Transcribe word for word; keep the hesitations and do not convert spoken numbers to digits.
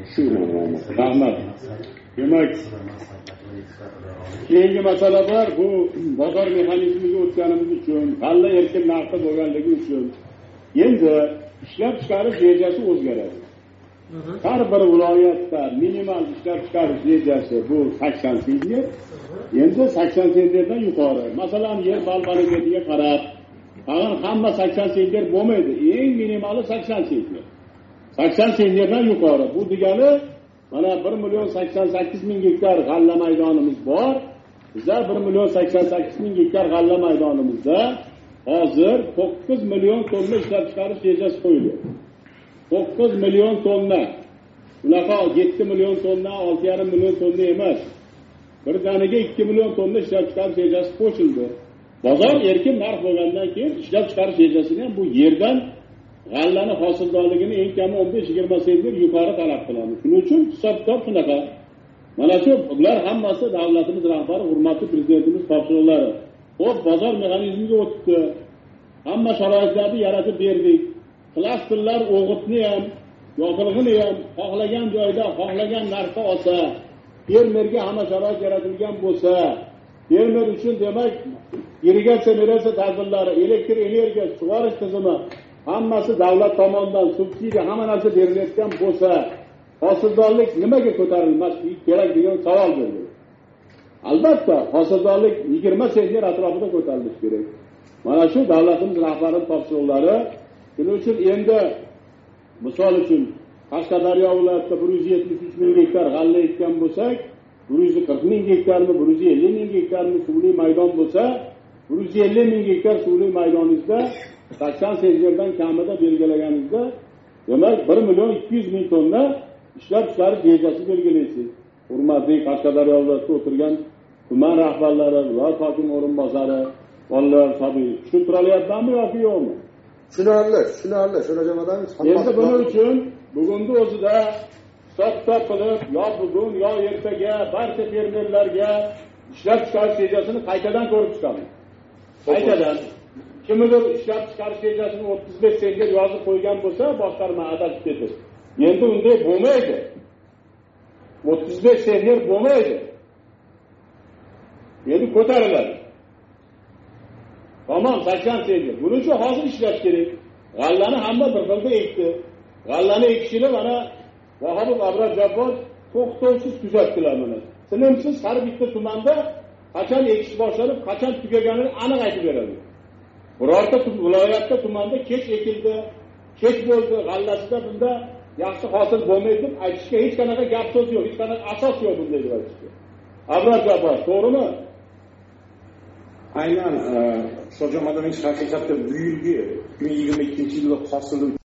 Shu rahmat. Demak, keyingi masalalar bu bozor mexanizmiga o'tganimiz uchun, g'alla erkin narxda bo'lganligi uchun endi ishlab chiqarish rejasi o'zgaradi. Har bir viloyatda minimal ishlab chiqarish rejasi bu sakson sentner. Endi sakson sentnerdan yuqori. Masalan, yer balbalig'iga qarab, tag'in hamma sakson sentner bo'lmaydi. Eng minimali sakson sentner. sakson sentnerdan yuqori. Bu degani mana bir million sakson sakkiz ming gektar g'alla maydonimiz bor. Bizlar bir million sakson sakkiz ming gektar g'alla maydonimizda hozir to'qqiz million tonna ishlab chiqarish rejasi qo'yilgan. to'qqiz million tonna. Unaqa yetti million tonna, olti yarim million tonna emas. Birdaniga ikki million tonna ishlab chiqarish rejasi qo'shildi. Bozor erkin narx bo'lgandan keyin ishlab chiqarish rejasini ham bu yerdan g'allani hosildorligini eng kami o'n besh yigirma sentner yuqori talab qilamiz. Shuning uchun hisob-kitob shunaqa. Mana shu bular hammasi davlatimiz rahbari, hurmatli prezidentimiz topshiriqlari. Xo'p, bozor mexanizmiga o'tdi. Hamma sharoitlarni yaratib berdik. Klasterlar o'g'itni ham, yoqilg'ini ham xohlagan joyda, xohlagan narxda olsa, fermerga hamma sharoit yaratilgan bo'lsa, fermer uchun demak, irrigatsiya meratsiya tadbirlari, elektr energiya, sug'orish tizimi hammasi davlat tomonidan subsidiya hamma narsa berilayotgan bo'lsa, hosildorlik nimaga ko'tarilmasligi kerak degan savol berdi. Albatta, hosildorlik yigirma sentner atrofida ko'tarilishi kerak. Mana shu davlatimiz rahbarining topshiriqlari. Shuning uchun endi misol uchun Qashqadaryo viloyatida bir yuz yetmish uch ming gektar g'alla ekkan bo'lsak, bir yuz qirq ming gektarmi, bir yuz ellik ming gektarmi suvli maydon bo'lsa, bir yuz ellik ming gektar suvli maydoningizda sakson sentnerdan kamida belgilaganingizda, demak bir million ikki yuz ming tonna ishlab chiqarish rejasi belgilaysiz. Hurmatli Qashqadaryo viloyatida o'tirgan tuman rahbarlari, viloyat hokimi o'rinbosari, bolalar tabiiy tushuntirilyaptimi yoki yo'qmi? Tushunarli, tushunarli. Sho'rajamadan endi buning uchun bugungi o'zida hisob-kitob qilib, yo bugun, yo ertaga barcha fermerlarga ishlab chiqarish rejasini qaytadan ko'rib chiqamiz. Qaytadan kimdir ishlab chiqarish rejasini o'ttiz besh sentner yozib qo'ygan bo'lsa, boshqarma adashib ketdi. Endi unday bo'lmaydi. o'ttiz besh sentner bo'lmaydi. Endi ko'tariladi. Tamam, sakson sentner. Buning uchun hozir ishlash kerak. G'allani hamma bir xilda ekdi. G'allani ekishini mana Vahobov Abrar Jabbor to'xtovsiz kuzatdilar mana. Tinimsiz har bitta tumanda qachon ekish boshlanib, qachon tugaganini aniq aytib beradi. Birorta viloyatda tumanda kech ekildi, kech bo'ldi, g'allasida bunda yaxshi hosil bo'lmaydi deb aytishga hech qanaqa gap so'z yo'q, hech qanaqa asos yo'q bunday deb aytishga. Abrar Jabbor, to'g'rimi? Aynan Sho'rjamadoning haqiqatda bu yilgi ikki ming yigirma ikkinchi yilda hosili